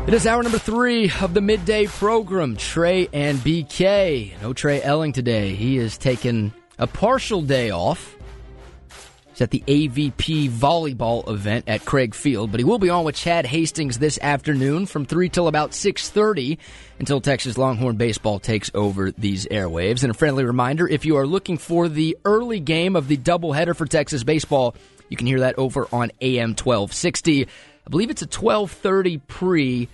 It is hour number 3 of the midday program. Trey and BK. No Trey Elling today. He is taking a partial day off. He's at the AVP volleyball event at Craig Field, but he will be on with Chad Hastings this afternoon from 3 till about 6:30 until Texas Longhorn baseball takes over these airwaves. And a friendly reminder, if you are looking for the early game of the doubleheader for Texas baseball, you can hear that over on AM 1260. I believe it's a 12:30 pre,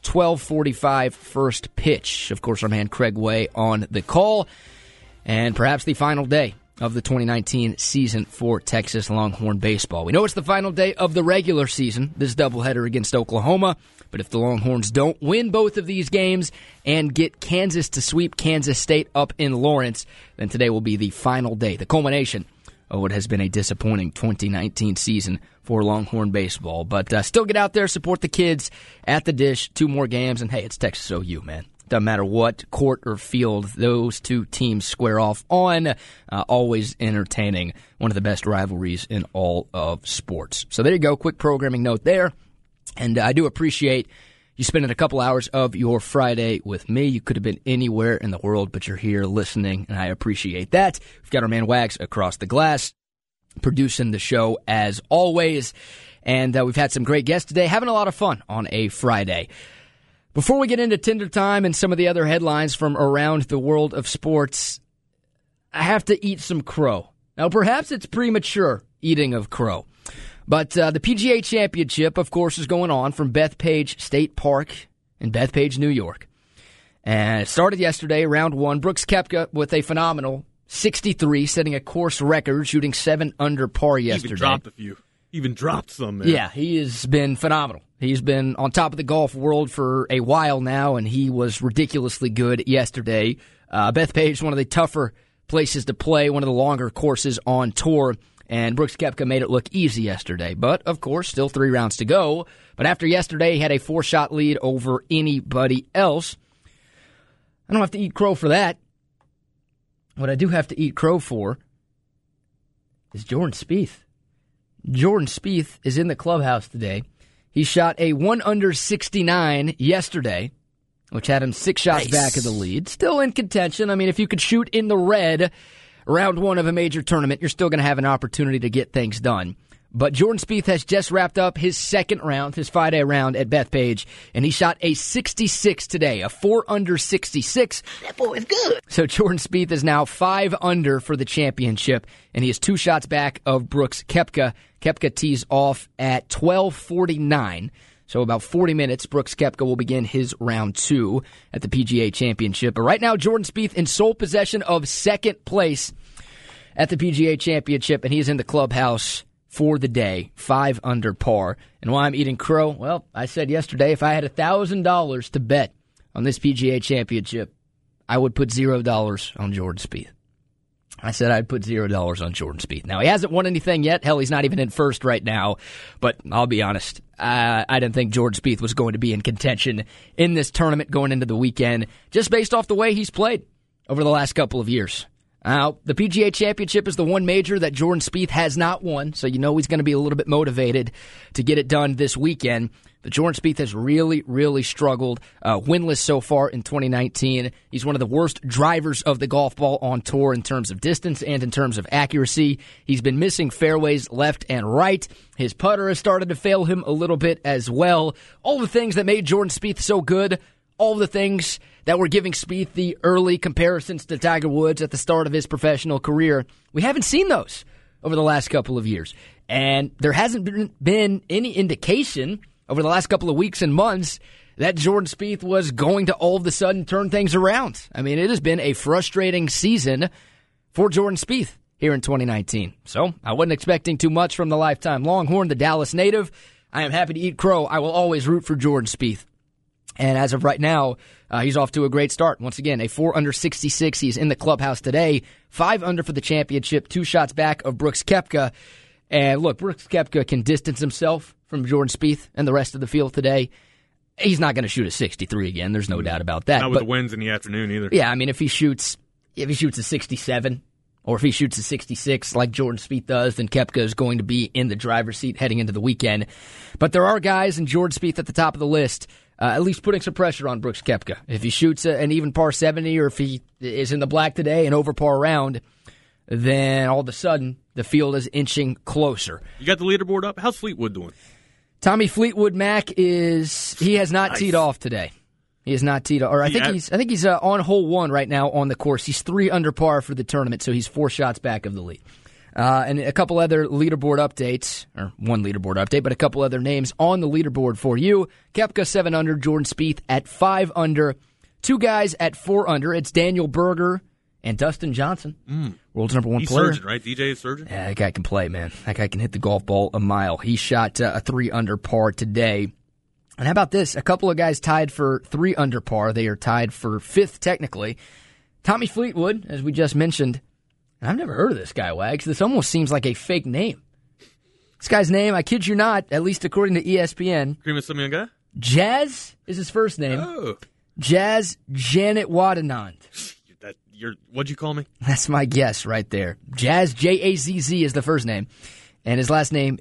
12:45 first pitch. Of course, our man Craig Way on the call. And perhaps the final day of the 2019 season for Texas Longhorn baseball. We know it's the final day of the regular season, this doubleheader against Oklahoma. But if the Longhorns don't win both of these games and get Kansas to sweep Kansas State up in Lawrence, then today will be the final day, the culmination of what has been a disappointing 2019 season for Longhorn baseball. But still get out there, support the kids at the Dish. 2 more games, and hey, it's Texas OU, man. Doesn't matter what court or field those two teams square off on. Always entertaining. One of the best rivalries in all of sports. So there you go. Quick programming note there. And I do appreciate you spending a couple hours of your Friday with me. You could have been anywhere in the world, but you're here listening, and I appreciate that. We've got our man Wags across the glass producing the show as always. And we've had some great guests today. Having a lot of fun on a Friday. Before we get into Tinder Time and some of the other headlines from around the world of sports, I have to eat some crow. Now, perhaps it's premature eating of crow. But the PGA Championship, of course, is going on from Bethpage State Park in Bethpage, New York. And it started yesterday, round 1. Brooks Koepka with a phenomenal 63, setting a course record, shooting 7 under par yesterday. Even dropped a few. Even dropped some, man. Yeah, he has been phenomenal. He's been on top of the golf world for a while now, and he was ridiculously good yesterday. Bethpage is one of the tougher places to play, one of the longer courses on tour. And Brooks Koepka made it look easy yesterday. But, of course, still 3 rounds to go. But after yesterday, he had a 4-shot lead over anybody else. I don't have to eat crow for that. What I do have to eat crow for is Jordan Spieth. Jordan Spieth is in the clubhouse today. He shot a 1 under 69 yesterday, which had him 6 shots back of the lead. Still in contention. I mean, if you could shoot in the red round 1 of a major tournament, you're still going to have an opportunity to get things done. But Jordan Spieth has just wrapped up his second round, his 5-day round at Bethpage, and he shot a 66 today, a 4 under 66. That boy is good. So Jordan Spieth is now 5 under for the championship, and he is 2 shots back of Brooks Koepka. Koepka tees off at 12:49. So about 40 minutes, Brooks Koepka will begin his round 2 at the PGA Championship. But right now, Jordan Spieth in sole possession of second place at the PGA Championship, and he is in the clubhouse for the day, 5 under par. And why I'm eating crow? Well, I said yesterday, if I had $1,000 to bet on this PGA Championship, I would put $0 on Jordan Spieth. I said I'd put $0 on Jordan Spieth. Now, he hasn't won anything yet. Hell, he's not even in first right now. But I'll be honest, I didn't think Jordan Spieth was going to be in contention in this tournament going into the weekend, just based off the way he's played over the last couple of years. Now, the PGA Championship is the one major that Jordan Spieth has not won, so you know he's going to be a little bit motivated to get it done this weekend. But Jordan Spieth has really, really struggled, winless so far in 2019. He's one of the worst drivers of the golf ball on tour in terms of distance and in terms of accuracy. He's been missing fairways left and right. His putter has started to fail him a little bit as well. All the things that made Jordan Spieth so good, all the things that were giving Spieth the early comparisons to Tiger Woods at the start of his professional career, we haven't seen those over the last couple of years. And there hasn't been any indication over the last couple of weeks and months that Jordan Spieth was going to all of a sudden turn things around. I mean, it has been a frustrating season for Jordan Spieth here in 2019. So I wasn't expecting too much from the lifetime Longhorn, the Dallas native. I am happy to eat crow. I will always root for Jordan Spieth. And as of right now, he's off to a great start. Once again, a 4 under 66. He's in the clubhouse today. 5 under for the championship. 2 shots back of Brooks Koepka. And look, Brooks Koepka can distance himself from Jordan Spieth and the rest of the field today. He's not going to shoot a 63 again. There's no doubt about that. Not with the winds in the afternoon either. Yeah, I mean, if he shoots a 67 or if he shoots a 66 like Jordan Spieth does, then Koepka is going to be in the driver's seat heading into the weekend. But there are guys, and Jordan Spieth at the top of the list, at least putting some pressure on Brooks Koepka. If he shoots an even par 70 or if he is in the black today, an over par round, then all of a sudden the field is inching closer. You got the leaderboard up? How's Fleetwood doing? Tommy Fleetwood Mac he has not teed off today. He has not teed off. Or I think he's on hole 1 right now on the course. He's 3 under par for the tournament, so he's 4 shots back of the lead. And a couple other leaderboard updates, or one leaderboard update, but a couple other names on the leaderboard for you. Koepka 7 under, Jordan Spieth at 5 under. 2 guys at 4 under. It's Daniel Berger and Dustin Johnson, world's number 1 player. He's surgeon, right? DJ is surgeon? Yeah, that guy can play, man. That guy can hit the golf ball a mile. He shot a 3 under par today. And how about this? A couple of guys tied for 3 under par. They are tied for 5th technically. Tommy Fleetwood, as we just mentioned. And I've never heard of this guy, Wags. This almost seems like a fake name. This guy's name, I kid you not, at least according to ESPN. Creamus Samianga? Jazz is his first name. Oh. Jazz Janet Wadanand. What'd you call me? That's my guess right there. Jazz, J-A-Z-Z is the first name. And his last name,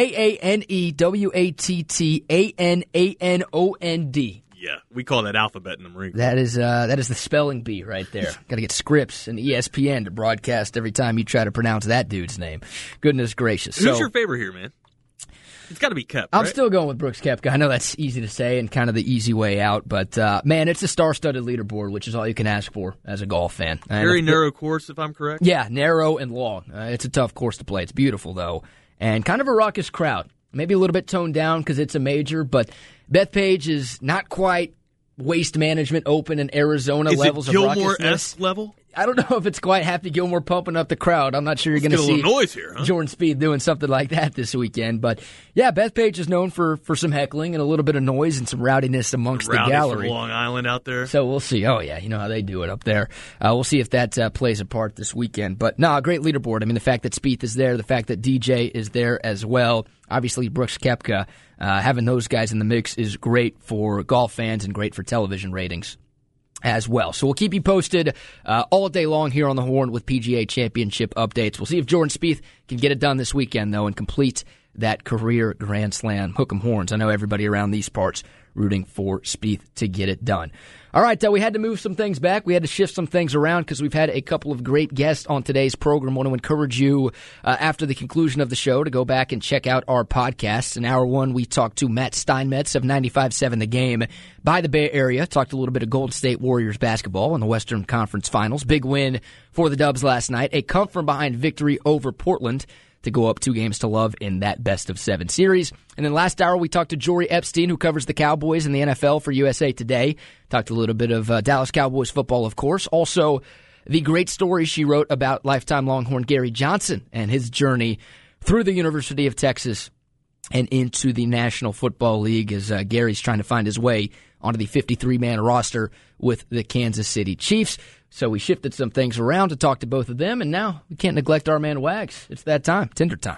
Janewattannond. Yeah, we call that alphabet in the Marine Corps. That is the spelling bee right there. Got to get Scripps and ESPN to broadcast every time you try to pronounce that dude's name. Goodness gracious. Who's your favorite here, man? It's got to be Koepka, I'm right? still going with Brooks Koepka. I know that's easy to say and kind of the easy way out, but man, it's a star-studded leaderboard, which is all you can ask for as a golf fan. Very narrow course, if I'm correct. Yeah, narrow and long. It's a tough course to play. It's beautiful, though, and kind of a raucous crowd. Maybe a little bit toned down because it's a major, but Bethpage is not quite Waste Management Open in Arizona levels of raucousness. Gilmore-esque level? I don't know if it's quite Happy Gilmore pumping up the crowd. I'm not sure you're going to see a little noise here, huh? Jordan Spieth doing something like that this weekend. But, yeah, Bethpage is known for some heckling and a little bit of noise and some rowdiness amongst the gallery. From Long Island out there. So we'll see. Oh, yeah, you know how they do it up there. We'll see if that plays a part this weekend. But, no, great leaderboard. I mean, the fact that Spieth is there, the fact that DJ is there as well. Obviously, Brooks Koepka, having those guys in the mix is great for golf fans and great for television ratings as well. So we'll keep you posted all day long here on the Horn with PGA Championship updates. We'll see if Jordan Spieth can get it done this weekend, though, and complete that career Grand Slam. Hook 'em horns. I know everybody around these parts rooting for Spieth to get it done. All right, we had to move some things back. We had to shift some things around because we've had a couple of great guests on today's program. I want to encourage you, after the conclusion of the show, to go back and check out our podcasts. In hour 1, we talked to Matt Steinmetz of 95.7 The Game by the Bay Area. Talked a little bit of Golden State Warriors basketball in the Western Conference Finals. Big win for the Dubs last night. A come-from-behind victory over Portland to go up 2-0 in that best-of-7 series. And then last hour, we talked to Jory Epstein, who covers the Cowboys and the NFL for USA Today. Talked a little bit of Dallas Cowboys football, of course. Also, the great story she wrote about lifetime Longhorn Gary Johnson and his journey through the University of Texas and into the National Football League as Gary's trying to find his way onto the 53-man roster with the Kansas City Chiefs. So we shifted some things around to talk to both of them, and now we can't neglect our man Wags. It's that time, Tinder time.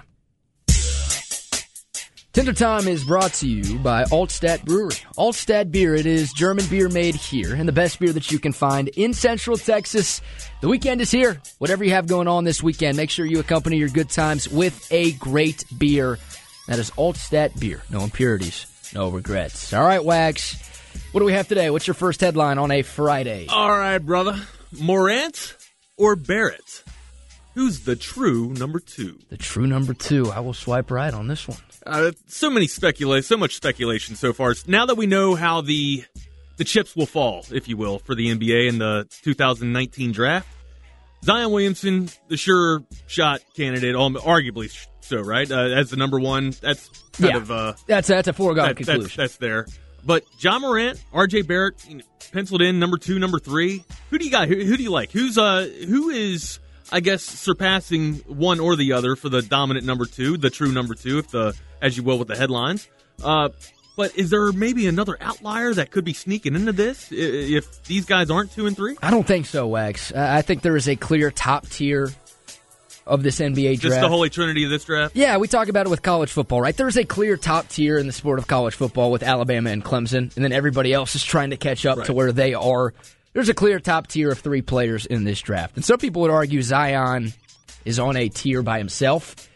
Tinder time is brought to you by Altstadt Brewery. Altstadt beer, it is German beer made here, and the best beer that you can find in Central Texas. The weekend is here. Whatever you have going on this weekend, make sure you accompany your good times with a great beer. That is Altstadt beer. No impurities, no regrets. All right, Wags, what do we have today? What's your first headline on a Friday? All right, brother. Morant or Barrett? Who's the true number 2? The true number 2. I will swipe right on this one. So much speculation so far. Now that we know how the chips will fall, if you will, for the NBA in the 2019 draft, Zion Williamson, the sure shot candidate, arguably so, right? As the number 1, that's kind of that's a foregone conclusion. That's there. But John Morant, R.J. Barrett, penciled in number 2, number 3. Who do you got? Who do you like? Who is, I guess, surpassing one or the other for the dominant number 2, the true number 2, as you will with the headlines? But is there maybe another outlier that could be sneaking into this if these guys aren't 2 and 3? I don't think so, Wags. I think there is a clear top tier of this NBA draft. Just the holy trinity of this draft? Yeah, we talk about it with college football, right? There's a clear top tier in the sport of college football with Alabama and Clemson, and then everybody else is trying to catch up to where they are. There's a clear top tier of 3 players in this draft. And some people would argue Zion is on a tier by himself.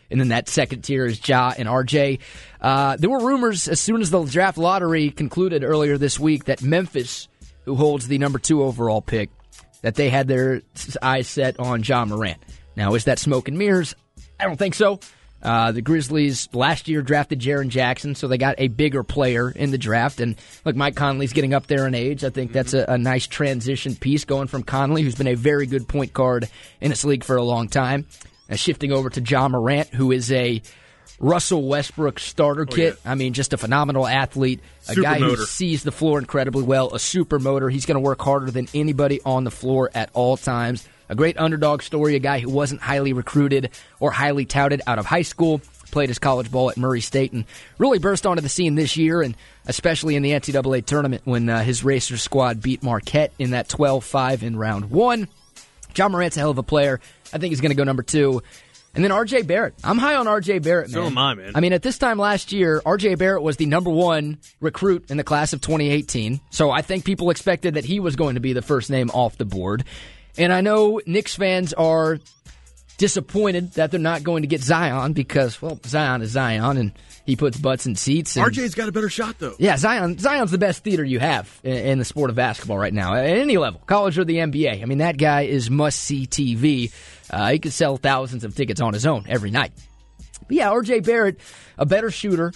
And then that second tier is Ja and RJ. There were rumors as soon as the draft lottery concluded earlier this week that Memphis, who holds the number 2 overall pick, that they had their eyes set on Ja Morant. Now, is that smoke and mirrors? I don't think so. The Grizzlies last year drafted Jaren Jackson, so they got a bigger player in the draft. And look, Mike Conley's getting up there in age. I think that's a nice transition piece going from Conley, who's been a very good point guard in this league for a long time, shifting over to Ja Morant, who is a Russell Westbrook starter kit. Yeah. I mean, just a phenomenal athlete, a Super guy motor. who sees the floor incredibly well, a super motor. He's going to work harder than anybody on the floor at all times. A great underdog story, a guy who wasn't highly recruited or highly touted out of high school, played his college ball at Murray State, and really burst onto the scene this year, and especially in the NCAA tournament when his Racers squad beat Marquette in that 12-5 in round 1. Ja Morant's a hell of a player. I think he's going to go number 2. And then R.J. Barrett. I'm high on R.J. Barrett, man. So am I, man. I mean, at this time last year, R.J. Barrett was the number 1 recruit in the class of 2018. So I think people expected that he was going to be the first name off the board. And I know Knicks fans are disappointed that they're not going to get Zion because, well, Zion is Zion, and he puts butts in seats. And, RJ's got a better shot, though. yeah, Zion's the best theater you have in the sport of basketball right now, at any level, college or the NBA. I mean, that guy is must-see TV. He could sell thousands of tickets on his own every night. But yeah, R.J. Barrett, a better shooter.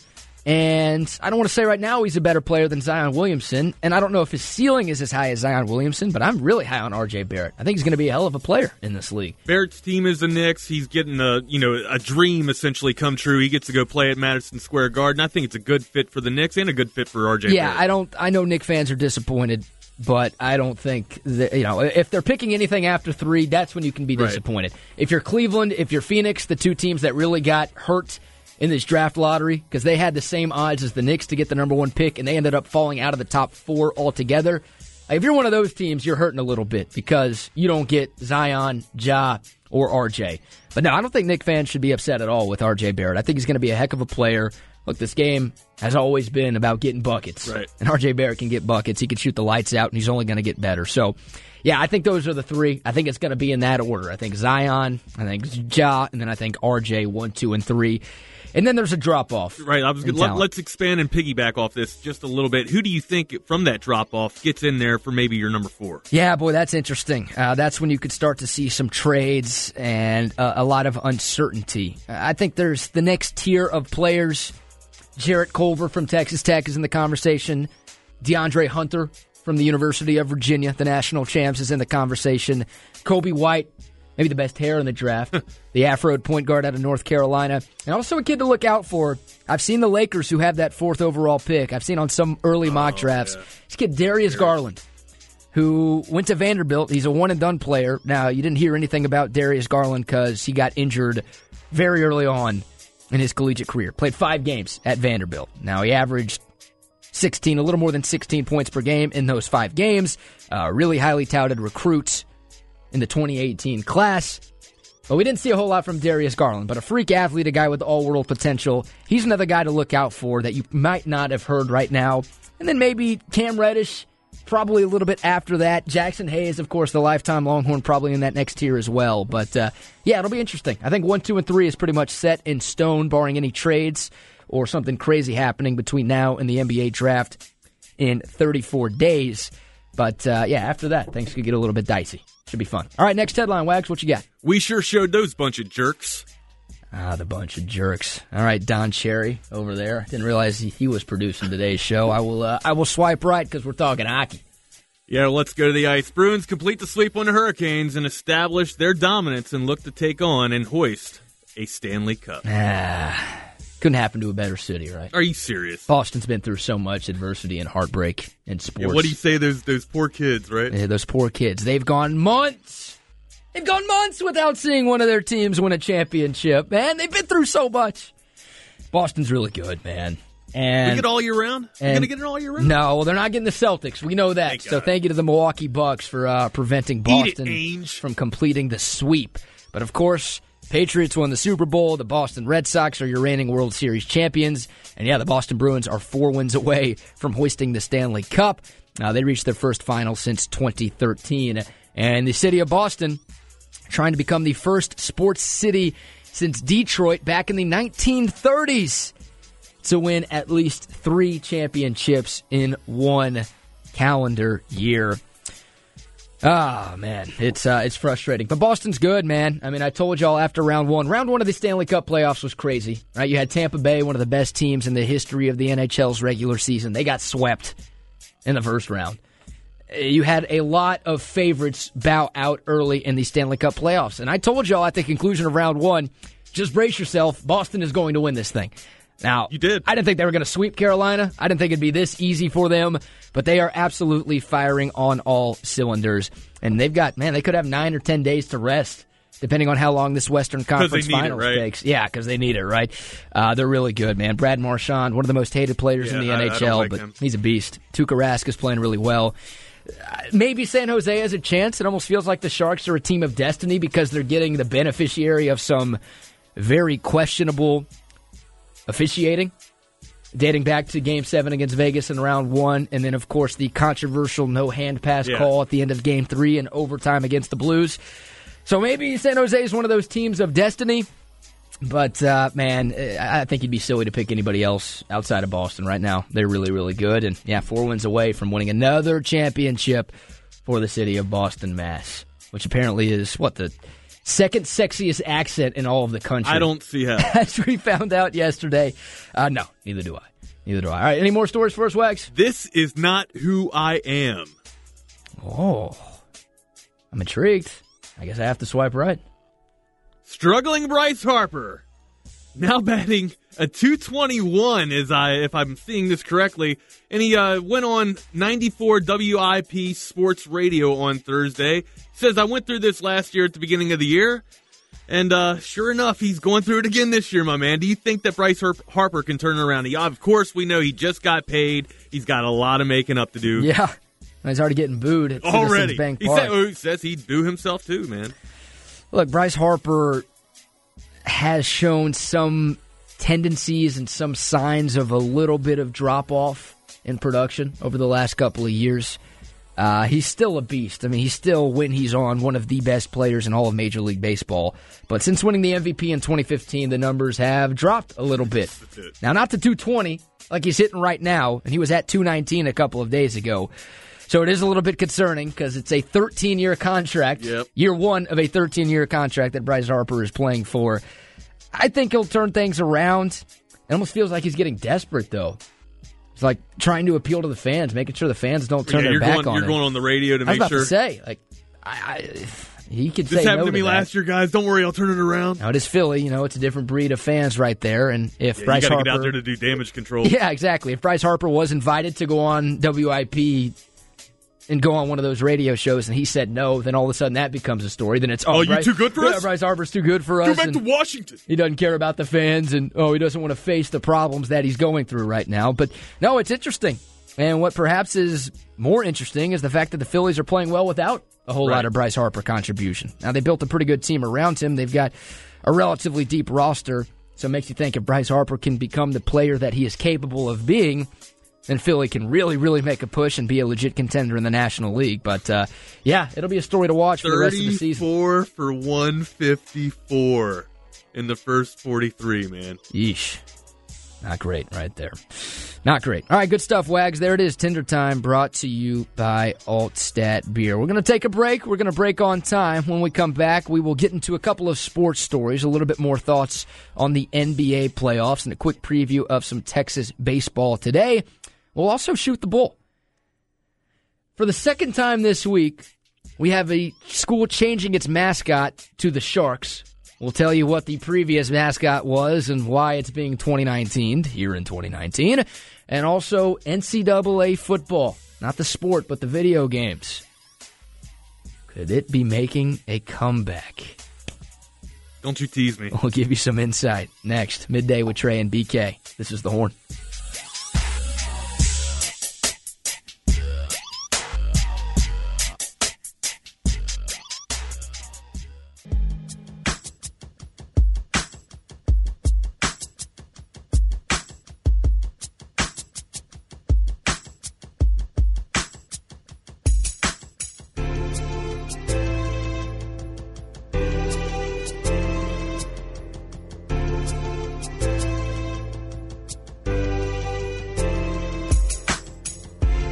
And I don't want to say right now he's a better player than Zion Williamson. And I don't know if his ceiling is as high as Zion Williamson, but I'm really high on R.J. Barrett. I think he's going to be a hell of a player in this league. Barrett's team is the Knicks. He's getting a dream essentially come true. He gets to go play at Madison Square Garden. I think it's a good fit for the Knicks and a good fit for RJ Yeah, Barrett. I know Knicks fans are disappointed, but I don't think that, if they're picking anything after 3, that's when you can be disappointed. Right. If you're Cleveland, if you're Phoenix, the 2 teams that really got hurt in this draft lottery, because they had the same odds as the Knicks to get the number 1 pick, and they ended up falling out of the top 4 altogether. If you're one of those teams, you're hurting a little bit because you don't get Zion, Ja, or RJ. But no, I don't think Knicks fans should be upset at all with RJ Barrett. I think he's going to be a heck of a player. Look, this game has always been about getting buckets. Right. And RJ Barrett can get buckets. He can shoot the lights out, and he's only going to get better. So, yeah, I think those are the 3. I think it's going to be in that order. I think Zion, I think Ja, and then I think RJ 1, 2, and 3. And then there's a drop-off. Right. Let's expand and piggyback off this just a little bit. Who do you think from that drop-off gets in there for maybe your number 4? Yeah, boy, that's interesting. That's when you could start to see some trades and a lot of uncertainty. I think there's the next tier of players. Jarrett Culver from Texas Tech is in the conversation. DeAndre Hunter from the University of Virginia, the national champs, is in the conversation. Kobe White, maybe the best hair in the draft. The Afro point guard out of North Carolina. And also a kid to look out for. I've seen the Lakers who have that 4th overall pick. I've seen on some early mock drafts. Yeah. This kid, Darius Garland, who went to Vanderbilt. He's a one-and-done player. Now, you didn't hear anything about Darius Garland because he got injured very early on in his collegiate career. Played 5 games at Vanderbilt. Now, he averaged a little more than 16 points per game in those 5 games. Really highly touted recruits in the 2018 class. But we didn't see a whole lot from Darius Garland, but a freak athlete, a guy with all-world potential. He's another guy to look out for that you might not have heard right now. And then maybe Cam Reddish, probably a little bit after that. Jackson Hayes, of course, the lifetime Longhorn, probably in that next tier as well. But, yeah, it'll be interesting. I think 1, 2, and 3 is pretty much set in stone, barring any trades or something crazy happening between now and the NBA draft in 34 days. But, yeah, after that, things could get a little bit dicey. Should be fun. All right, next headline, Wags, what you got? We sure showed those bunch of jerks. The bunch of jerks. All right, Don Cherry over there. Didn't realize he was producing today's show. I will swipe right because we're talking hockey. Yeah, let's go to the ice. Bruins complete the sweep on the Hurricanes and establish their dominance and look to take on and hoist a Stanley Cup. Couldn't happen to a better city, right? Are you serious? Boston's been through so much adversity and heartbreak in sports. Yeah, what do you say, those poor kids, right? Yeah, those poor kids. They've gone months without seeing one of their teams win a championship, man. They've been through so much. Boston's really good, man. And we get all year round? You're going to get it all year round? No, they're not getting the Celtics. We know that. Thank you to the Milwaukee Bucks for preventing Boston from completing the sweep. But, of course, Patriots won the Super Bowl. The Boston Red Sox are your reigning World Series champions. And, yeah, the Boston Bruins are 4 wins away from hoisting the Stanley Cup. They reached their first final since 2013. And the city of Boston trying to become the first sports city since Detroit back in the 1930s to win at least 3 championships in one calendar year. Ah, man, it's frustrating. But Boston's good, man. I mean, I told y'all after round one of the Stanley Cup playoffs was crazy, right? You had Tampa Bay, one of the best teams in the history of the NHL's regular season. They got swept in the first round. You had a lot of favorites bow out early in the Stanley Cup playoffs. And I told y'all at the conclusion of round one, just brace yourself, Boston is going to win this thing. Now, you did. I didn't think they were going to sweep Carolina. I didn't think it'd be this easy for them, but they are absolutely firing on all cylinders. And they've got, man, they could have 9 or 10 days to rest, depending on how long this Western Conference Finals takes. Yeah, because they need it, right? They're really good, man. Brad Marchand, one of the most hated players in the NHL, but he's a beast. Tuukka Rask is playing really well. Maybe San Jose has a chance. It almost feels like the Sharks are a team of destiny because they're getting the beneficiary of some very questionable officiating, dating back to Game 7 against Vegas in round 1, and then, of course, the controversial no-hand pass call at the end of Game 3 in overtime against the Blues. So maybe San Jose is one of those teams of destiny, but, man, I think you'd be silly to pick anybody else outside of Boston right now. They're really, really good, and, 4 wins away from winning another championship for the city of Boston, Mass, which apparently is, the second sexiest accent in all of the country. I don't see how. As we found out yesterday. No, neither do I. All right, any more stories for us, Wags? This is not who I am. Oh, I'm intrigued. I guess I have to swipe right. Struggling Bryce Harper, now batting a .221, if I'm seeing this correctly, and he went on 94 WIP Sports Radio on Thursday. Says, I went through this last year at the beginning of the year, and sure enough, he's going through it again this year, my man. Do you think that Bryce Harper can turn it around? Of course, we know he just got paid. He's got a lot of making up to do. Yeah, he's already getting booed at Citizens Bank Park. He says he'd boo himself too, man. Look, Bryce Harper has shown some tendencies and some signs of a little bit of drop-off in production over the last couple of years. He's still a beast. I mean, he's still, when he's on, one of the best players in all of Major League Baseball. But since winning the MVP in 2015, the numbers have dropped a little bit. Now, not to 220, like he's hitting right now, and he was at 219 a couple of days ago. So it is a little bit concerning because it's a 13-year contract, year one of a 13-year contract that Bryce Harper is playing for. I think he'll turn things around. It almost feels like he's getting desperate, though. It's like trying to appeal to the fans, making sure the fans don't turn their back on him. You're going on the radio to make sure. I was about to say, he could say no to that. This happened to me last year, guys. Don't worry, I'll turn it around. Now, it is Philly. It's a different breed of fans right there. And if Bryce Harper... you got to get out there to do damage control. Yeah, exactly. If Bryce Harper was invited to go on WIP and go on one of those radio shows and he said no, then all of a sudden that becomes a story. Then it's, you're too good for us? Bryce Harper's too good for us. Go back to Washington. He doesn't care about the fans and, he doesn't want to face the problems that he's going through right now. But, no, it's interesting. And what perhaps is more interesting is the fact that the Phillies are playing well without a whole lot of Bryce Harper contribution. Now, they built a pretty good team around him. They've got a relatively deep roster, so it makes you think if Bryce Harper can become the player that he is capable of being, then Philly can really, really make a push and be a legit contender in the National League. But, it'll be a story to watch for the rest of the season. 34 for 154 in the first 43, man. Yeesh. Not great right there. Not great. All right, good stuff, Wags. There it is, Tinder Time, brought to you by Altstat Beer. We're going to take a break. We're going to break on time. When we come back, we will get into a couple of sports stories, a little bit more thoughts on the NBA playoffs, and a quick preview of some Texas baseball today. We'll also shoot the bull. For the second time this week, we have a school changing its mascot to the Sharks. We'll tell you what the previous mascot was and why it's being 2019'd here in 2019. And also NCAA football. Not the sport, but the video games. Could it be making a comeback? Don't you tease me. We'll give you some insight next. Midday with Trey and BK. This is The Horn.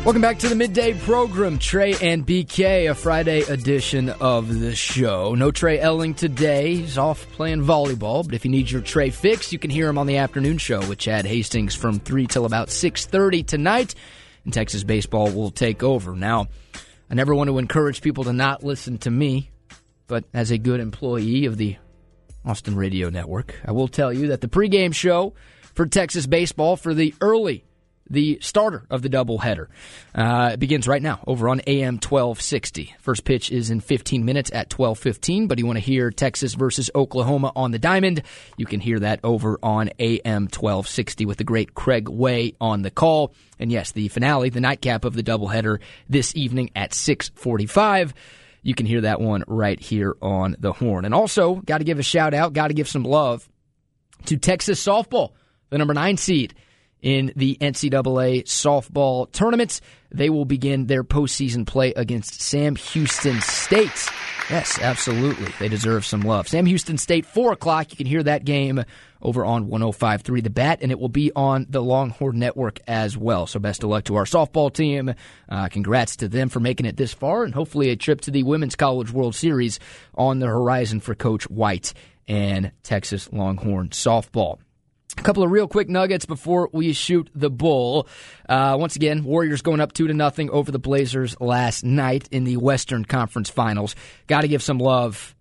Welcome back to the midday program, Trey and BK, a Friday edition of the show. No Trey Elling today. He's off playing volleyball, but if you need your Trey fix, you can hear him on the afternoon show with Chad Hastings from 3 till about 6:30 tonight, and Texas baseball will take over. Now, I never want to encourage people to not listen to me, but as a good employee of the Austin Radio Network, I will tell you that the pregame show for Texas baseball for the starter of the doubleheader. It begins right now over on AM 1260. First pitch is in 15 minutes at 12:15, but you want to hear Texas versus Oklahoma on the diamond, you can hear that over on AM 1260 with the great Craig Way on the call. And yes, the finale, the nightcap of the doubleheader this evening at 6:45. You can hear that one right here on the horn. And also, got to give a shout out, got to give some love to Texas softball, the number 9 seed in the NCAA softball tournament. They will begin their postseason play against Sam Houston State. Yes, absolutely. They deserve some love. Sam Houston State, 4 o'clock. You can hear that game over on 105.3 The Bat, and it will be on the Longhorn Network as well. So best of luck to our softball team. Congrats to them for making it this far, and hopefully a trip to the Women's College World Series on the horizon for Coach White and Texas Longhorn softball. A couple of real quick nuggets before we shoot the bull. Once again, Warriors going up 2-0 over the Blazers last night in the Western Conference Finals. Got to give some love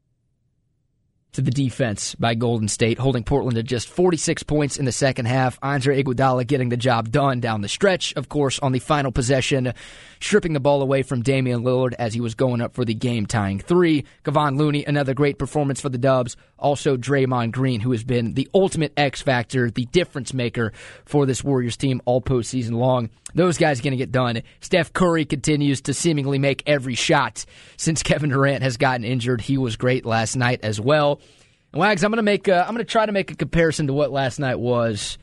to the defense by Golden State, holding Portland to just 46 points in the second half. Andre Iguodala getting the job done down the stretch, of course, on the final possession, stripping the ball away from Damian Lillard as he was going up for the game-tying 3. Kevon Looney, another great performance for the Dubs. Also Draymond Green, who has been the ultimate X factor, the difference maker for this Warriors team all postseason long. Those guys are going to get done. Steph Curry continues to seemingly make every shot since Kevin Durant has gotten injured. He was great last night as well. And Wags, I'm going to try to make a comparison to what last night was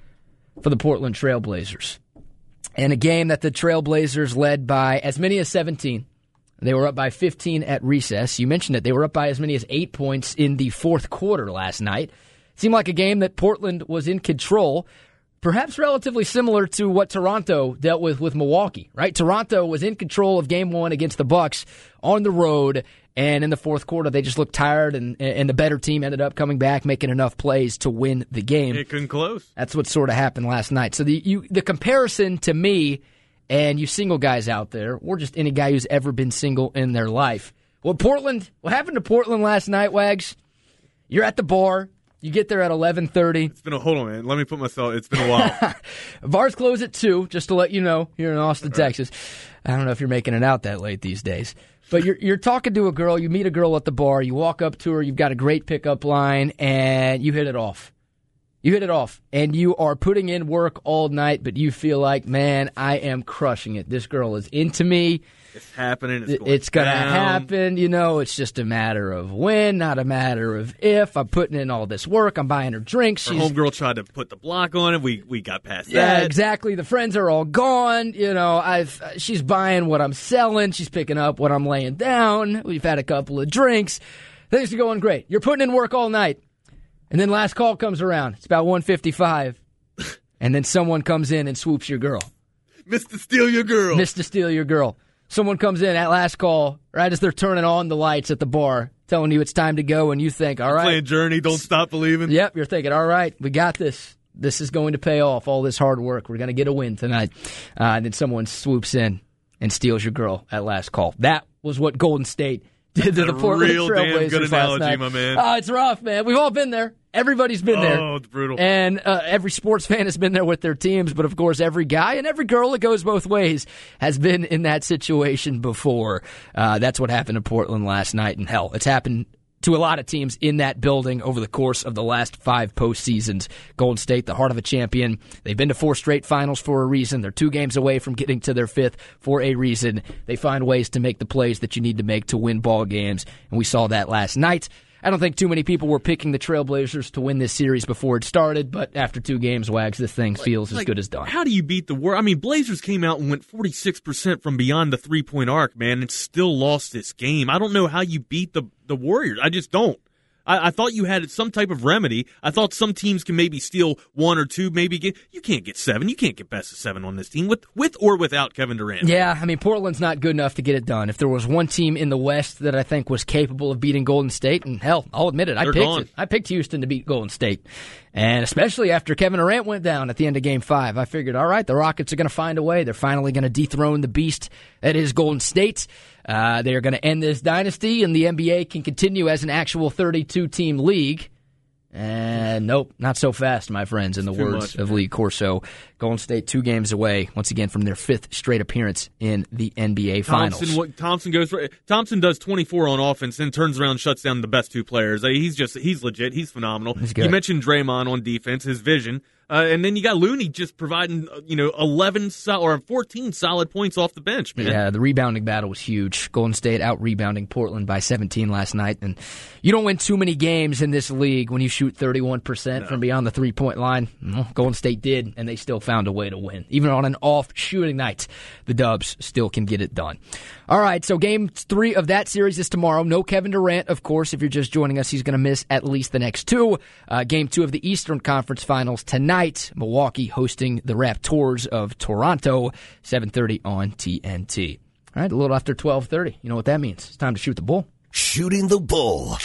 for the Portland Trailblazers. In a game that the Trailblazers led by as many as 17. They were up by 15 at recess. You mentioned it. They were up by as many as 8 points in the fourth quarter last night. It seemed like a game that Portland was in control, perhaps relatively similar to what Toronto dealt with Milwaukee, right? Toronto was in control of Game 1 against the Bucks on the road, and in the fourth quarter they just looked tired, and the better team ended up coming back, making enough plays to win the game. It couldn't close. That's what sort of happened last night. So the comparison to me, and you single guys out there, or just any guy who's ever been single in their life. What happened to Portland last night, Wags? You're at the bar. You get there at 11:30. Hold on, man. Let me put myself. It's been a while. Bars close at 2, just to let you know, here in Austin, Texas. I don't know if you're making it out that late these days. But you're talking to a girl, you meet a girl at the bar, you walk up to her, you've got a great pickup line, and you hit it off. You hit it off, and you are putting in work all night, but you feel like, man, I am crushing it. This girl is into me. It's happening. It's going to happen. You know, it's just a matter of when, not a matter of if. I'm putting in all this work. I'm buying her drinks. Her homegirl tried to put the block on it. We got past that. Yeah, exactly. The friends are all gone. You know, she's buying what I'm selling. She's picking up what I'm laying down. We've had a couple of drinks. Things are going great. You're putting in work all night. And then last call comes around. It's about 1:55. And then someone comes in and swoops your girl. Mr. Steal Your Girl. Mr. Steal Your Girl. Someone comes in at last call, right as they're turning on the lights at the bar, telling you it's time to go, and you think, all right. Playing Journey, Don't Stop Believing. Yep, you're thinking, all right, we got this. This is going to pay off, all this hard work. We're going to get a win tonight. And then someone swoops in and steals your girl at last call. That was what Golden State did to the Portland Trailblazers last night. Real damn good analogy, my man. Oh, it's rough, man. We've all been there. Everybody's been there. Oh, it's brutal. And every sports fan has been there with their teams, but of course every guy and every girl, it goes both ways, has been in that situation before. That's what happened to Portland last night, and hell, it's happened to a lot of teams in that building over the course of the last 5 postseasons. Golden State, the heart of a champion. They've been to 4 straight finals for a reason. They're 2 games away from getting to their 5th for a reason. They find ways to make the plays that you need to make to win ball games, and we saw that last night. I don't think too many people were picking the Trailblazers to win this series before it started, but after 2 games, Wags, this thing feels as good as done. How do you beat the Warriors? I mean, Blazers came out and went 46% from beyond the three-point arc, man, and still lost this game. I don't know how you beat the Warriors. I just don't. I thought you had some type of remedy. I thought some teams can maybe steal 1 or 2, maybe get. You can't get 7. You can't get best of 7 on this team with or without Kevin Durant. Yeah, I mean, Portland's not good enough to get it done. If there was one team in the West that I think was capable of beating Golden State, and hell, I'll admit it, I picked Houston to beat Golden State. And especially after Kevin Durant went down at the end of Game 5, I figured, all right, the Rockets are going to find a way. They're finally going to dethrone the beast that is Golden State. They're going to end this dynasty, and the NBA can continue as an actual 32-team league. And nope, not so fast, my friends, in the words of Lee Corso. Golden State 2 games away, once again, from their 5th straight appearance in the NBA Finals. Thompson does 24 on offense, then turns around and shuts down the best 2 players. He's legit. He's phenomenal. You mentioned Draymond on defense, his vision. And then you got Looney just providing, 14 solid points off the bench, man. Yeah, the rebounding battle was huge. Golden State out-rebounding Portland by 17 last night. And you don't win too many games in this league when you shoot 31% from beyond the three-point line. Well, Golden State did, and they still found a way to win. Even on an off-shooting night, the Dubs still can get it done. All right, so Game 3 of that series is tomorrow. No Kevin Durant, of course. If you're just joining us, he's going to miss at least the next 2. Game 2 of the Eastern Conference Finals tonight. Milwaukee hosting the Raptors of Toronto, 7:30 on TNT. All right, a little after 12:30. You know what that means. It's time to shoot the bull. Shooting the bull.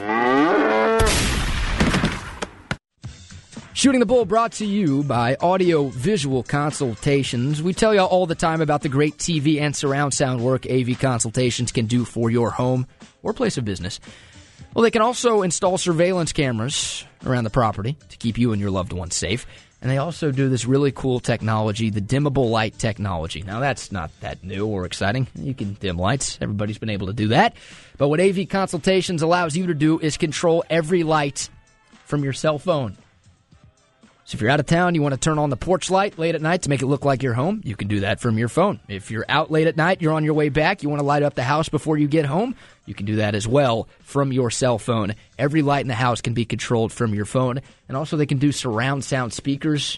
Shooting the Bull brought to you by Audio Visual Consultations. We tell you all the time about the great TV and surround sound work AV Consultations can do for your home or place of business. Well, they can also install surveillance cameras around the property to keep you and your loved ones safe. And they also do this really cool technology, the dimmable light technology. Now, that's not that new or exciting. You can dim lights. Everybody's been able to do that. But what AV Consultations allows you to do is control every light from your cell phone. So if you're out of town, you want to turn on the porch light late at night to make it look like you're home, you can do that from your phone. If you're out late at night, you're on your way back, you want to light up the house before you get home, you can do that as well from your cell phone. Every light in the house can be controlled from your phone. And also they can do surround sound speakers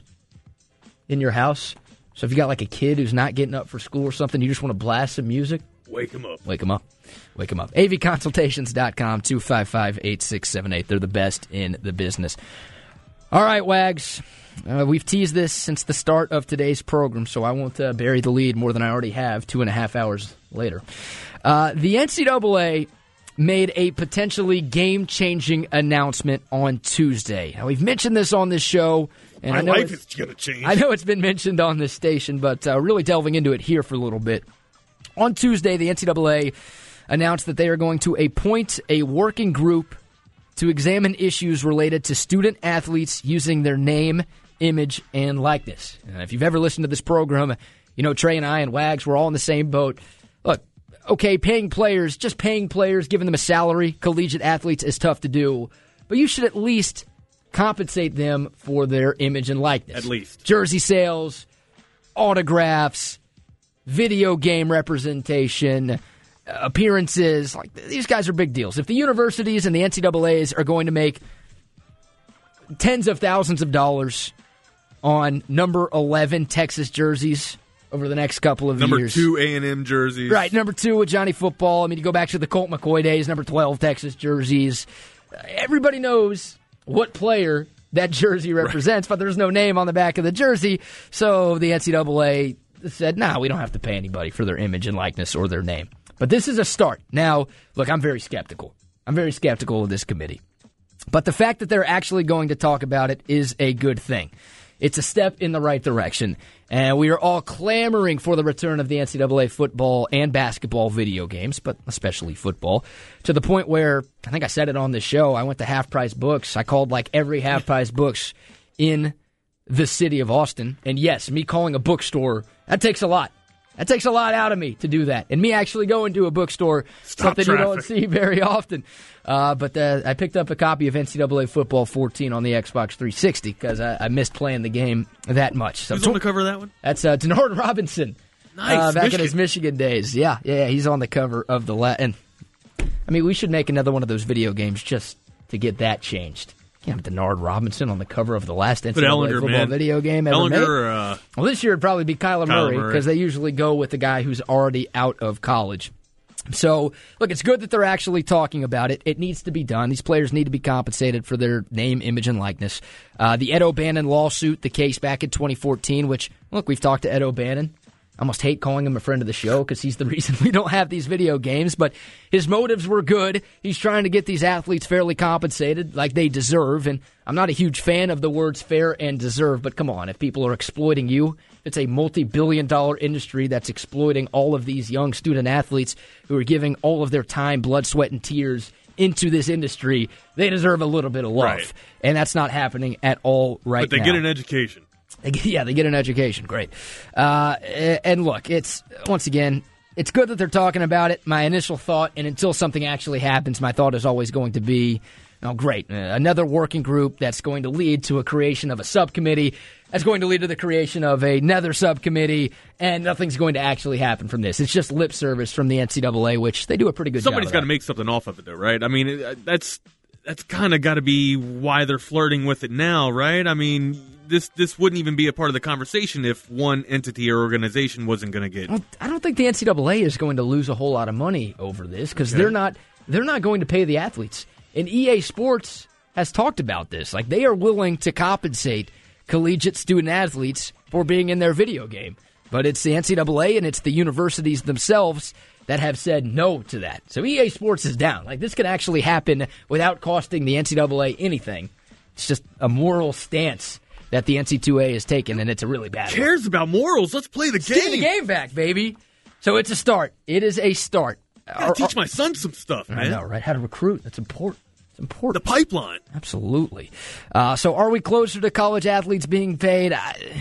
in your house. So if you got like a kid who's not getting up for school or something, you just want to blast some music, wake him up. Wake him up. Wake him up. AVConsultations.com, 255-8678. They're the best in the business. All right, Wags, we've teased this since the start of today's program, so I won't bury the lead more than I already have 2.5 hours later. The NCAA made a potentially game-changing announcement on Tuesday. Now, we've mentioned this on this show. And My life is going to change. I know it's been mentioned on this station, but really delving into it here for a little bit. On Tuesday, the NCAA announced that they are going to appoint a working group to examine issues related to student-athletes using their name, image, and likeness. If you've ever listened to this program, you know Trey and I and Wags, we're all in the same boat. Look, okay, paying players, giving them a salary, collegiate athletes is tough to do, but you should at least compensate them for their image and likeness. At least. Jersey sales, autographs, video game representation, appearances. Like, these guys are big deals. If the universities and the NCAAs are going to make tens of thousands of dollars on number 11 Texas jerseys over the next couple of years. Number 2 A&M jerseys. Right, number 2 with Johnny Football. I mean, you go back to the Colt McCoy days, number 12 Texas jerseys. Everybody knows what player that jersey represents, but there's no name on the back of the jersey. So the NCAA said, we don't have to pay anybody for their image and likeness or their name. But this is a start. Now, look, I'm very skeptical. I'm very skeptical of this committee. But the fact that they're actually going to talk about it is a good thing. It's a step in the right direction. And we are all clamoring for the return of the NCAA football and basketball video games, but especially football, to the point where, I think I said it on this show, I went to Half Price Books. I called like every Half Price Books in the city of Austin. And yes, me calling a bookstore, that takes a lot. That takes a lot out of me to do that. And me actually going to a bookstore, something you don't see very often. But I picked up a copy of NCAA Football 14 on the Xbox 360 because I missed playing the game that much. So who's on the cover of that one? That's Denard Robinson. Nice. Back in his Michigan days. Yeah, he's on the cover of the and I mean, we should make another one of those video games just to get that changed. Yeah, Denard Robinson on the cover of the last NCAA football video game ever made. Well, this year it'd probably be Kyler Murray because they usually go with the guy who's already out of college. So, look, it's good that they're actually talking about it. It needs to be done. These players need to be compensated for their name, image, and likeness. The Ed O'Bannon lawsuit, the case back in 2014, which, look, we've talked to Ed O'Bannon. I almost hate calling him a friend of the show because he's the reason we don't have these video games, but his motives were good. He's trying to get these athletes fairly compensated like they deserve, and I'm not a huge fan of the words fair and deserve, but come on, if people are exploiting you, it's a multi-billion-dollar industry that's exploiting all of these young student athletes who are giving all of their time, blood, sweat, and tears into this industry. They deserve a little bit of love, right. And that's not happening at all right now. But they get an education. Yeah, they get an education. Great. And look, it's once again, it's good that they're talking about it. My initial thought, and until something actually happens, my thought is always going to be, oh, great, another working group that's going to lead to a creation of a subcommittee, that's going to lead to the creation of another subcommittee, and nothing's going to actually happen from this. It's just lip service from the NCAA, which they do a pretty good job of. Somebody's got to make something off of it, though, right? I mean, that's kind of got to be why they're flirting with it now, right? I mean, this wouldn't even be a part of the conversation if one entity or organization wasn't going to get. Well, I don't think the NCAA is going to lose a whole lot of money over this because they're not going to pay the athletes. And EA Sports has talked about this. Like, they are willing to compensate collegiate student athletes for being in their video game. But it's the NCAA and it's the universities themselves that have said no to that. So EA Sports is down. Like, this could actually happen without costing the NCAA anything. It's just a moral stance that the NC2A has taken, and it's a really bad one. Who cares about morals? Let's play the game. Give the game back, baby. So it's a start. It is a start. I gotta teach my son some stuff, man. I know, right? How to recruit. That's important. It's important. The pipeline. Absolutely. So are we closer to college athletes being paid?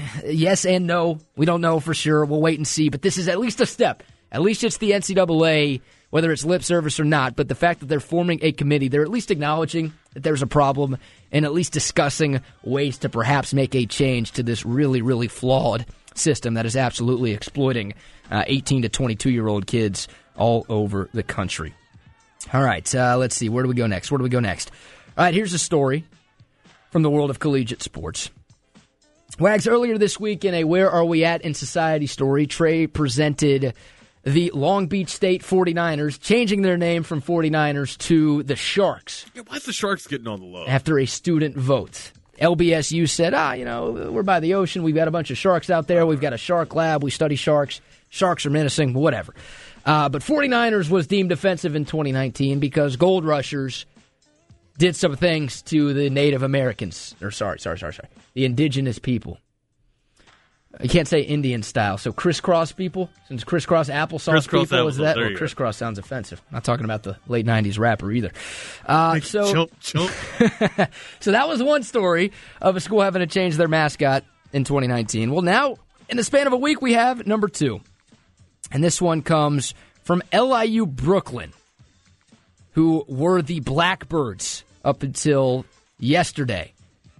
Yes and no. We don't know for sure. We'll wait and see. But this is at least a step. At least it's the NCAA, whether it's lip service or not. But the fact that they're forming a committee, they're at least acknowledging that there's a problem and at least discussing ways to perhaps make a change to this really, really flawed system that is absolutely exploiting 18 to 22-year-old kids all over the country. All right, let's see. Where do we go next? All right, here's a story from the world of collegiate sports. Wags, earlier this week in a Where Are We At in Society story, Trey presented the Long Beach State 49ers, changing their name from 49ers to the Sharks. Yeah, why's the Sharks getting on the low? After a student vote. LBSU said, we're by the ocean. We've got a bunch of sharks out there. We've got a shark lab. We study sharks. Sharks are menacing, whatever. But 49ers was deemed offensive in 2019 because Gold Rushers did some things to the Native Americans. Or sorry. The indigenous people. You can't say Indian style. So crisscross people, since crisscross applesauce people, is that? Well, crisscross sounds offensive. I'm not talking about the late 90s rapper either. Chump. So that was one story of a school having to change their mascot in 2019. Well, now, in the span of a week, we have number two. And this one comes from LIU Brooklyn, who were the Blackbirds up until yesterday.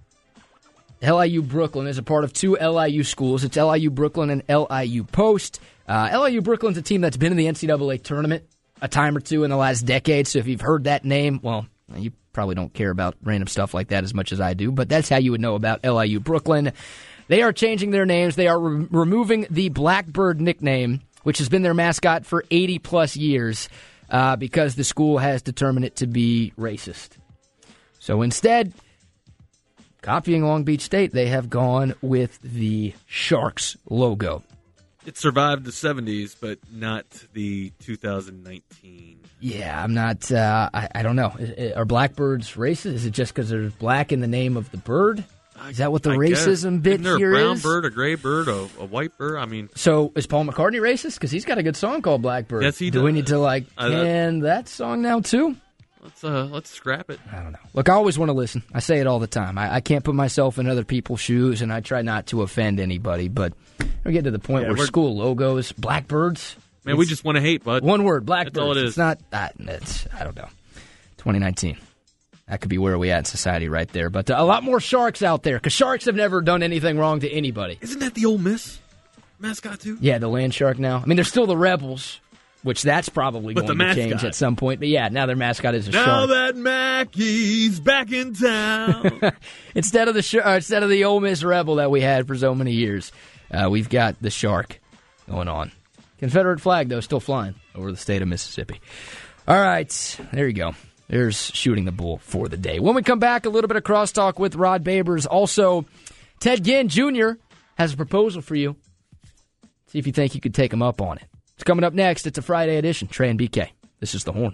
LIU Brooklyn is a part of two LIU schools. It's LIU Brooklyn and LIU Post. LIU Brooklyn's a team that's been in the NCAA tournament a time or two in the last decade. So if you've heard that name, well, you probably don't care about random stuff like that as much as I do. But that's how you would know about LIU Brooklyn. They are changing their names. They are removing the Blackbird nickname, which has been their mascot for 80-plus years, because the school has determined it to be racist. So instead, copying Long Beach State, they have gone with the Sharks logo. It survived the 70s, but not the 2019. Yeah, I'm not, I don't know. Are Blackbirds racist? Is it just because there's black in the name of the bird? Is that what the racism bit here is? Isn't there a brown bird, a gray bird, a white bird? I mean, so is Paul McCartney racist? Because he's got a good song called Blackbird. Yes, he does. Do we need to can that song now too? Let's scrap it. I don't know. Look, I always want to listen. I say it all the time. I can't put myself in other people's shoes, and I try not to offend anybody. But we get to the point where school logos, Blackbirds. Man, we just want to hate, bud. One word, Blackbirds. That's all it is. It's not. I don't know. 2019. That could be where we at in society right there. But a lot more sharks out there, because sharks have never done anything wrong to anybody. Isn't that the Ole Miss mascot, too? Yeah, the land shark now. I mean, they're still the Rebels, which that's probably going to change at some point. But yeah, now their mascot is a shark. Now that Mackey's back in town. instead of the Ole Miss Rebel that we had for so many years, we've got the shark going on. Confederate flag, though, still flying over the state of Mississippi. All right, there you go. There's shooting the bull for the day. When we come back, a little bit of crosstalk with Rod Babers. Also, Ted Ginn Jr. has a proposal for you. See if you think you could take him up on it. It's coming up next. It's a Friday edition. Trey and BK. This is The Horn.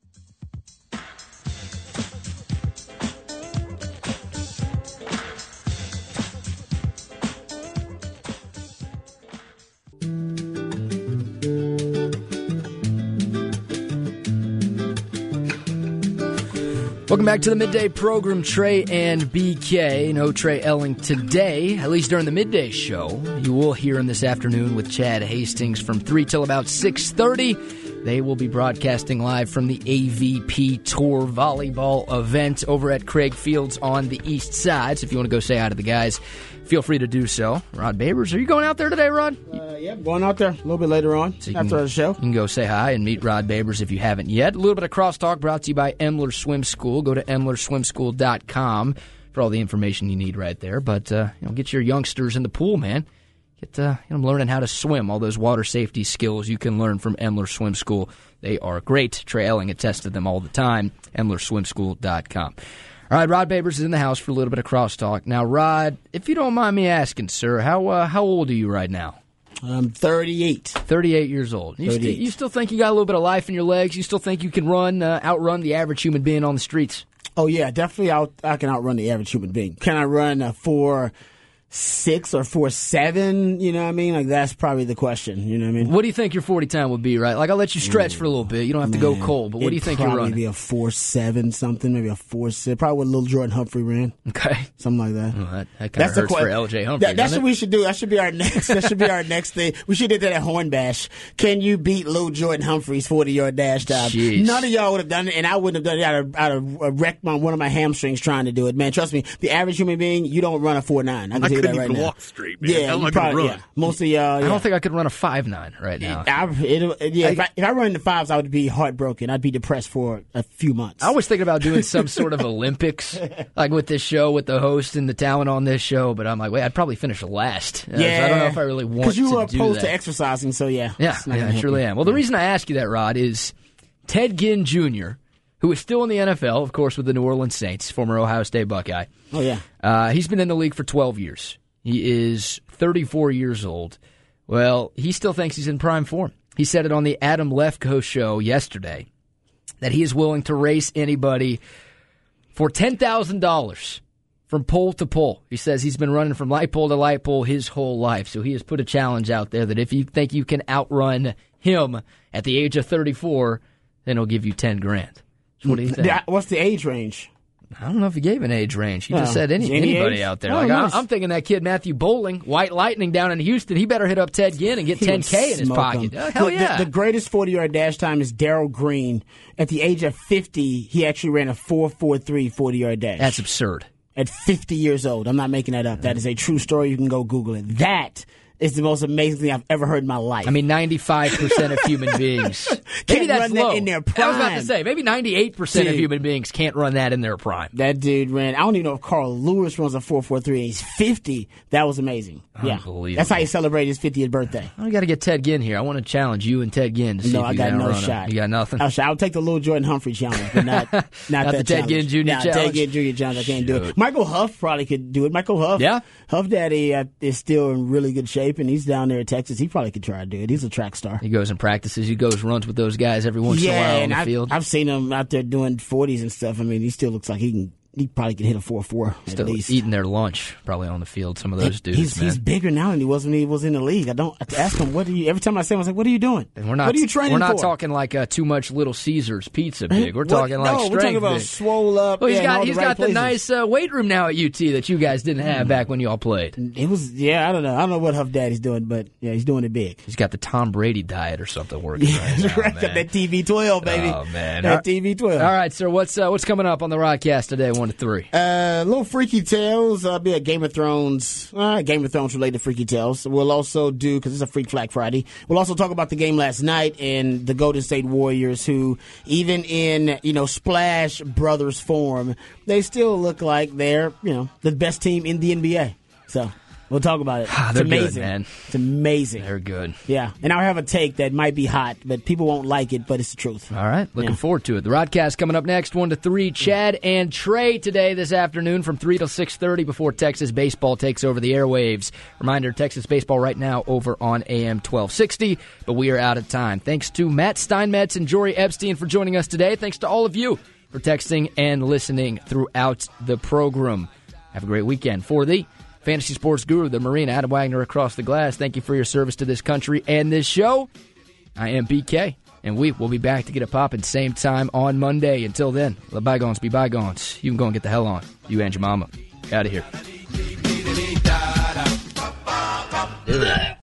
Welcome back to the midday program, Trey and BK. No Trey Elling today, at least during the midday show. You will hear him this afternoon with Chad Hastings from 3 till about 6:30. They will be broadcasting live from the AVP Tour volleyball event over at Craig Fields on the east side. So if you want to go say hi to the guys, feel free to do so. Rod Babers, are you going out there today, Rod? Yeah, going out there a little bit later on after the show. You can go say hi and meet Rod Babers if you haven't yet. A little bit of crosstalk brought to you by Emler Swim School. Go to EmlerSwimSchool.com for all the information you need right there. But get your youngsters in the pool, man. Get them learning how to swim. All those water safety skills you can learn from Emler Swim School. They are great. Trey Elling attests to them all the time. EmlerSwimSchool.com. All right, Rod Babers is in the house for a little bit of crosstalk. Now, Rod, if you don't mind me asking, sir, how old are you right now? I'm 38. 38 years old. You still think you got a little bit of life in your legs? You still think you can outrun the average human being on the streets? Oh, yeah, definitely I can outrun the average human being. Can I run 4.6 or 4.7? You know what I mean? Like, that's probably the question. You know what I mean? What do you think your 40 time would be, right? Like, I'll let you stretch for a little bit. You don't have to go cold, but what do you think you're running? Maybe a 4.7 something, maybe a 4.6. Probably what little Jordan Humphrey ran. Okay. Something like that. Well, that kind of hurts for LJ Humphrey. That's what we should do. That should be our next. That should be our next thing. We should do that at Horn Bash. Can you beat Lil Jordan Humphrey's 40-yard dash time? Jeez. None of y'all would have done it, and I wouldn't have done it. I'd have wrecked one of my hamstrings trying to do it. Man, trust me, the average human being, you don't run a 4.9. I can tell you that right now. Walk straight. Man. Yeah, you probably, yeah. Most of y'all. I don't think I could run a 5.9 right now. If I run the 5s, I would be heartbroken. I'd be depressed for a few months. I was thinking about doing some sort of Olympics, like with this show, with the host and the talent on this show. But I'm like, wait, I'd probably finish last. Yeah, so I don't know if I really want to do that. Because you were opposed to exercising, so yeah. Yeah, I surely am. Well, the reason I ask you that, Rod, is Ted Ginn Jr., who is still in the NFL, of course, with the New Orleans Saints, former Ohio State Buckeye. Oh, yeah. He's been in the league for 12 years. He is 34 years old. Well, he still thinks he's in prime form. He said it on the Adam Lefkoe show yesterday that he is willing to race anybody for $10,000 from pole to pole. He says he's been running from light pole to light pole his whole life. So he has put a challenge out there that if you think you can outrun him at the age of 34, then he'll give you $10,000. So what do you think? What's the age range? I don't know if he gave an age range. He just said anybody age? out there. Oh, nice. I'm thinking that kid Matthew Bowling, White Lightning down in Houston, he better hit up Ted Ginn and get $10K in his pocket. Hell yeah. The greatest 40-yard dash time is Darryl Green. At the age of 50, he actually ran a 4.43 40-yard dash. That's absurd. At 50 years old. I'm not making that up. That is a true story. You can go Google it. That is the most amazing thing I've ever heard in my life. I mean, 95% of human beings. Maybe that's run low. That in their prime. I was about to say, maybe 98% of human beings can't run that in their prime. That dude ran, I don't even know if Carl Lewis runs a 4.43. He's 50. That was amazing. Yeah. Unbelievable. That's how he celebrated his 50th birthday. I got to get Ted Ginn here. I want to challenge you and Ted Ginn to see if you got no run shot. You got nothing? I'll take the Lil Jordan Humphrey challenge, but not the Ted Ginn Jr. challenge. Ted Ginn Jr. challenge. I can't do it. Michael Huff probably could do it. Michael Huff. Yeah. Huff Daddy is still in really good shape, and he's down there in Texas. He probably could try to do it. He's a track star. He goes and practices. He goes runs with those guys every once in a while on the field. I've seen him out there doing 40s and stuff. I mean, he still looks like he probably can hit a 4.4 Still at least. Eating their lunch probably on the field. Some of those dudes. He's bigger now than he was when he was in the league. I ask him, every time I say him, I was like, what are you doing? And what are you training for? We're not talking like too much Little Caesars pizza big. We're talking like strength we're talking about big. swole up. Well, he's got the places. nice weight room now at UT that you guys didn't have back when you all played. It was, I don't know. I don't know what Huff Daddy's doing, but yeah, he's doing it big. He's got the Tom Brady diet or something working right now, got that TV12, baby. Oh, man. That TV12. All right, sir, what's coming up on the Rodcast today, 1 to 3? Little Freaky Tales. Be a Game of Thrones related Freaky Tales. We'll also do, because it's a Freak Flag Friday, we'll also talk about the game last night and the Golden State Warriors, who, even in, Splash Brothers form, they still look like they're, the best team in the NBA. So We'll talk about it. It's They're amazing, good, man. It's amazing. They're good. Yeah, and I have a take that might be hot, but people won't like it, but it's the truth. All right, looking forward to it. The Rodcast coming up next, 1 to 3. Chad and Trey today this afternoon from 3 to 6:30 before Texas baseball takes over the airwaves. Reminder, Texas baseball right now over on AM 1260, but we are out of time. Thanks to Matt Steinmetz and Jory Epstein for joining us today. Thanks to all of you for texting and listening throughout the program. Have a great weekend. For the Fantasy Sports Guru, the Marine, Adam Wagner across the glass, thank you for your service to this country and this show. I am BK, and we will be back to get it poppin' same time on Monday. Until then, let bygones be bygones. You can go and get the hell on. You and your mama. Out of here.